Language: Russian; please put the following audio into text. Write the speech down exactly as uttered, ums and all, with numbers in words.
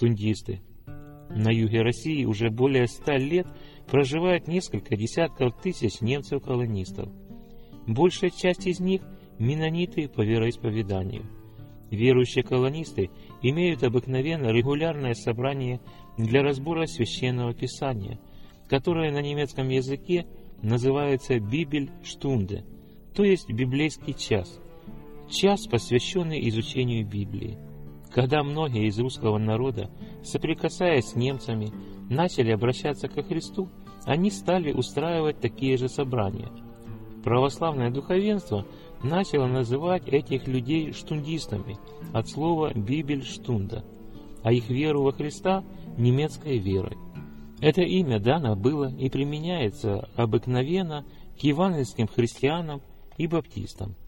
штундисты. На юге России уже более ста лет проживает несколько десятков тысяч немцев-колонистов. Большая часть из них – меннониты по вероисповеданию. Верующие колонисты имеют обыкновенно регулярное собрание для разбора священного писания, которое на немецком языке называется «Бибельштунде», то есть библейский час, час, посвященный изучению Библии. Когда многие из русского народа, соприкасаясь с немцами, начали обращаться ко Христу, они стали устраивать такие же собрания. Православное духовенство начало называть этих людей штундистами от слова «Бибельштунда», а их веру во Христа – немецкой верой. Это имя дано было и применяется обыкновенно к евангельским христианам и баптистам.